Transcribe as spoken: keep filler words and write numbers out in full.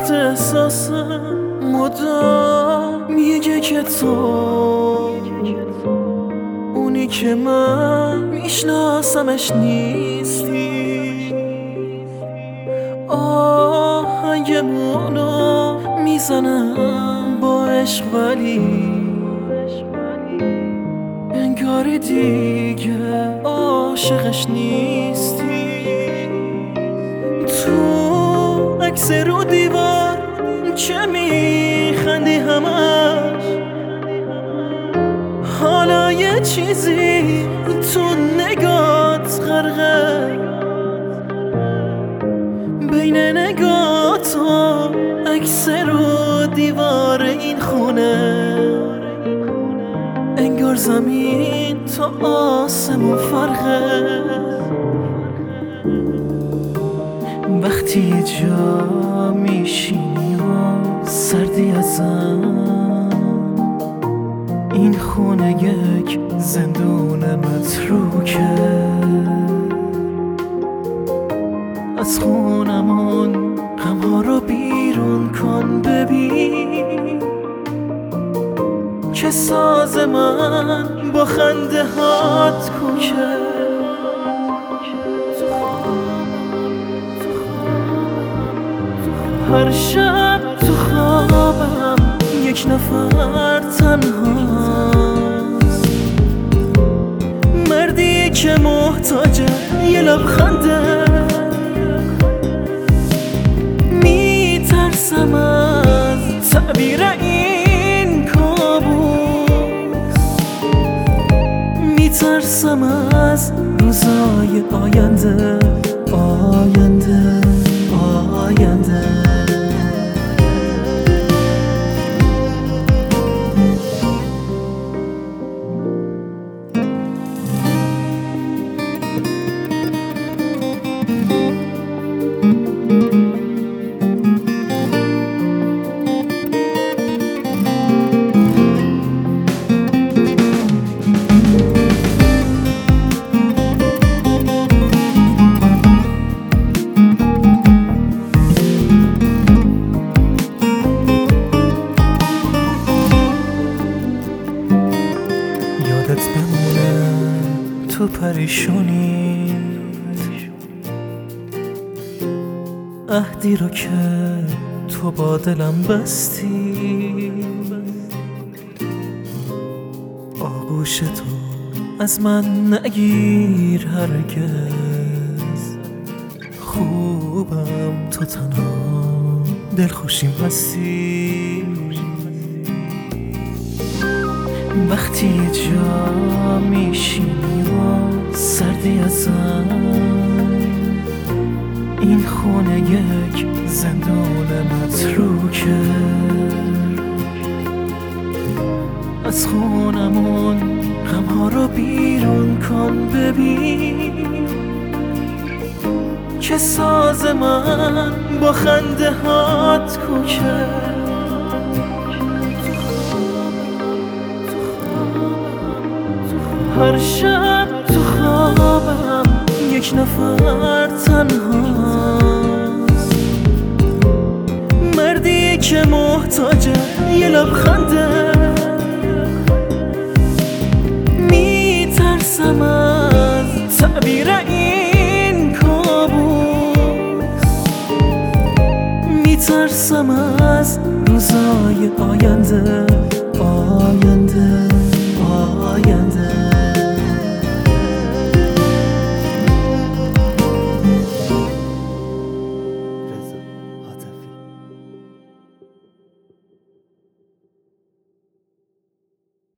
وقت احساسم مدام میگه که تو اونی که من میشناسمش نیستی. آهنگمونو میزنم با عشق ولی انگاری دیگه عاشقش نیستی. تو عکس رو دیوار چه میخندی همش، حالا یه چیزی تو نگات غرقه، بین نگات و عکس رو دیوار این خونه انگار زمین تا آسمون فرقه. وقتی یه جا میشینی و سردی ازم، این خونه یک زندون متروکه. از خونمون غمها رو بیرون کن، ببین که ساز من با خنده هات کوچه. هر شب تو خوابم یک نفر تنهاست، مردی که محتاج یه لبخنده. میترسم از تعبیر این کابوس، میترسم از روزای آینده آینده آینده. یادت بمونه تو پریشونی، عهدی رو که تو با دلم بستی. آغوش تو از من نگیر هرگز، خوبم تو تنها دلخوشیم هستی. وقتی یه جا میشینی و سردی ازم، این خونه یک زندون متروکه. از خونمون غمها رو بیرون کن، ببین که ساز من با خنده هات کوچه. هر شب تو خوابم یک نفر تنهاست، مردی که محتاج یه لبخنده. میترسم از تعبیر این کابوس، میترسم از روزای آینده آینده